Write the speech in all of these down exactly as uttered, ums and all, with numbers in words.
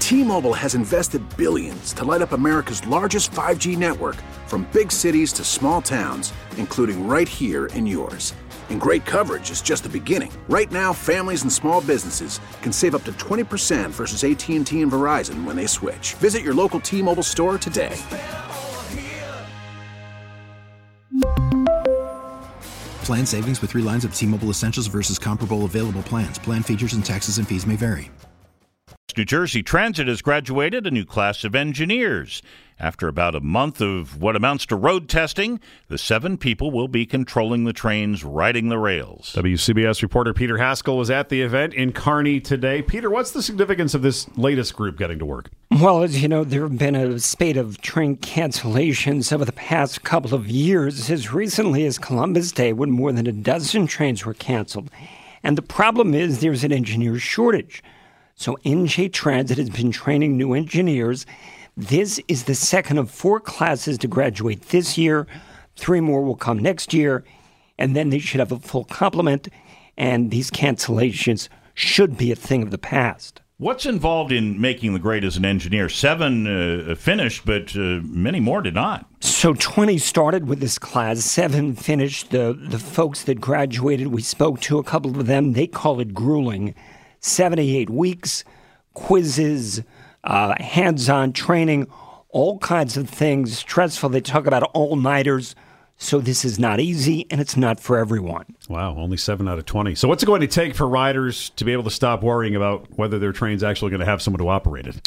T-Mobile has invested billions to light up America's largest five G network, from big cities to small towns, including right here in yours. And great coverage is just the beginning. Right now, families and small businesses can save up to twenty percent versus A T and T and Verizon when they switch. Visit your local T-Mobile store today. Plan savings with three lines of T-Mobile Essentials versus comparable available plans. Plan features and taxes and fees may vary. New Jersey Transit has graduated a new class of engineers. After about a month of what amounts to road testing, the seven people will be controlling the trains riding the rails. W C B S reporter Peter Haskell was at the event in Kearney today. Peter, what's the significance of this latest group getting to work? Well, as you know, there have been a spate of train cancellations over the past couple of years, as recently as Columbus Day, when more than a dozen trains were canceled. And the problem is there's an engineer shortage. So N J Transit has been training new engineers. This is the second of four classes to graduate this year. Three more will come next year, and then they should have a full complement, and these cancellations should be a thing of the past. What's involved in making the grade as an engineer? Seven uh, finished, but uh, many more did not. So twenty started with this class. Seven finished. The, the folks that graduated, we spoke to a couple of them. They call it grueling. seventy-eight weeks, quizzes, uh, hands-on training, all kinds of things, stressful. They talk about all-nighters. So this is not easy, and it's not for everyone. Wow, only seven out of twenty. So what's it going to take for riders to be able to stop worrying about whether their train's actually going to have someone to operate it?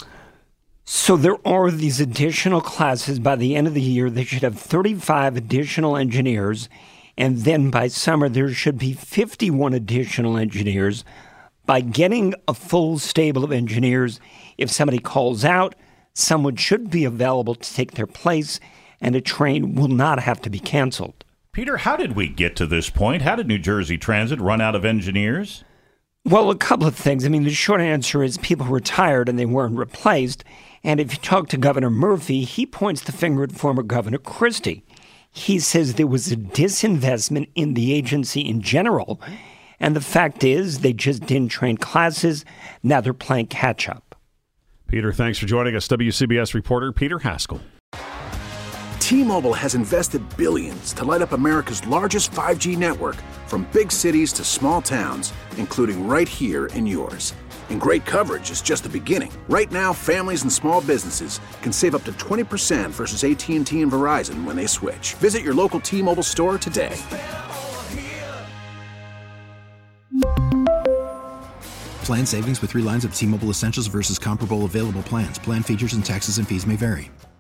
So there are these additional classes. By the end of the year, they should have thirty-five additional engineers, and then by summer, there should be fifty-one additional engineers. By getting a full stable of engineers, if somebody calls out, someone should be available to take their place, and a train will not have to be canceled. Peter, how did we get to this point? How did New Jersey Transit run out of engineers? Well, a couple of things. I mean, the short answer is people retired and they weren't replaced. And if you talk to Governor Murphy, he points the finger at former Governor Christie. He says there was a disinvestment in the agency in general. And the fact is, they just didn't train classes. Now they're playing catch-up. Peter, thanks for joining us. W C B S reporter Peter Haskell. T-Mobile has invested billions to light up America's largest five G network, from big cities to small towns, including right here in yours. And great coverage is just the beginning. Right now, families and small businesses can save up to twenty percent versus A T and T and Verizon when they switch. Visit your local T-Mobile store today. Plan savings with three lines of T-Mobile Essentials versus comparable available plans. Plan features and taxes and fees may vary.